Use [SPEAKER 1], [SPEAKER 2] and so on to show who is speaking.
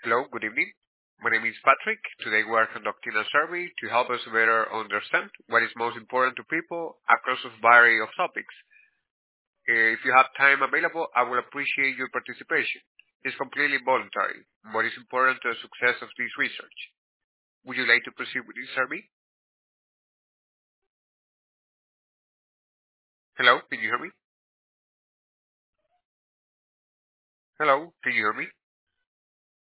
[SPEAKER 1] Hello, good evening. My name is Patrick. Today we are conducting a survey to help us better understand what is most important to people across a variety of topics. If you have time available, I will appreciate your participation. It's completely voluntary, but it's important to the success of this research. Would you like to proceed with this survey? Hello, can you hear me? Hello, can you hear me?